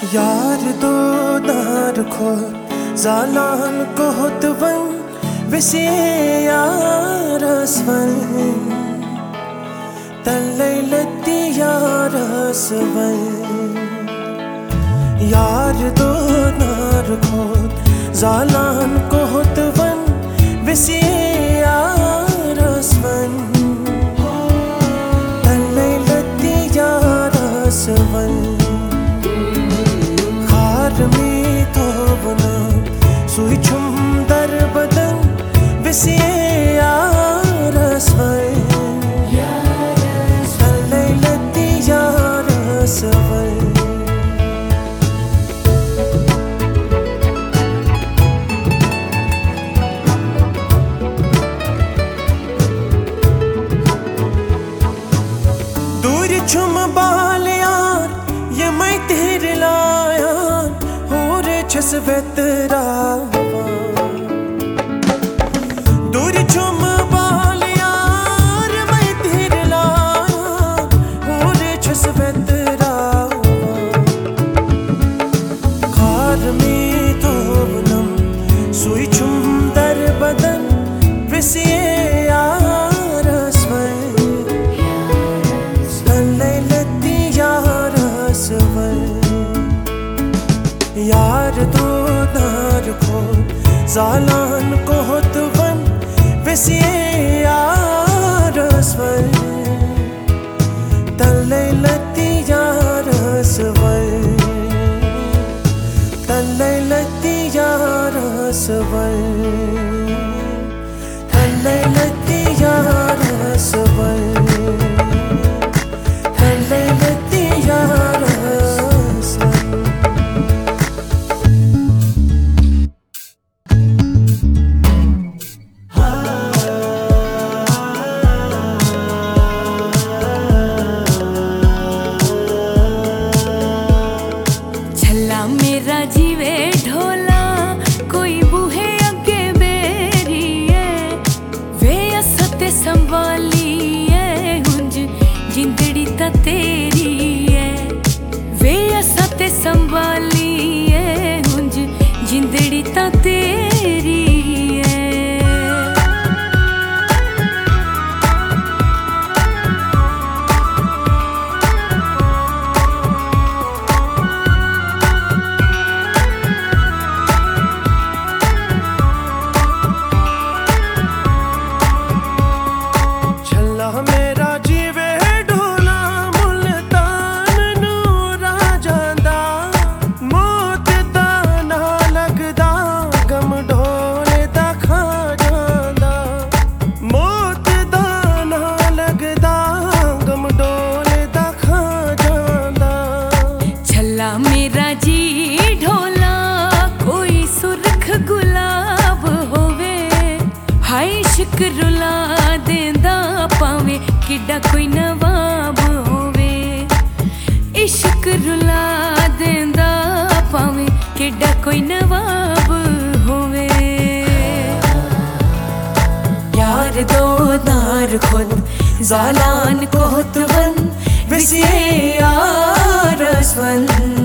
यार दो दार खो zalan kohotvan visi yarasvan talailati yarasvan यार दो दार खो zalan kohotvan visi yarasvan talailati yarasvan mi tovna suichum dar badan visi yarasvan talailati yarasvan dur chum bal yaar ye mai tere laya छस बेतरावा दूर चुम बाल यार मैं तेरे लाया हो रे छस बेतरावा खार में तो नम सुई चुम दर बदन विसी यारस्वन तलैलती यारस्वन यार दो दार खो zalan kohotvan visi yarasvan talailati yarasvan talailati yarasvan talailati yarasvan talailati yarasvan मेरा जीवे ढोला कोई बूहे अगे बेरी है वे असते संभाली है हुंज जिंदड़ी ता तेरी है वे असते संभाली है हुंज जिंदड़ी ता तेरी है मेरा जीवे ढोला मुल्तान नू राजांदा मौत दा ना लगदा गम ढोले दा खा जांदा मौत दा ना लगदा गम ढोले दा खा जांदा छल्ला मेरा जी ढोला कोई सुरख गुलाब होवे हाय इश्क रुला देंदा पावे किड्डा कोई नवाब होवे इश्क रुला देंदा पावे किड्डा कोई नवाब होवे यार दो दार खुद zalan kohotvan visi yarasvan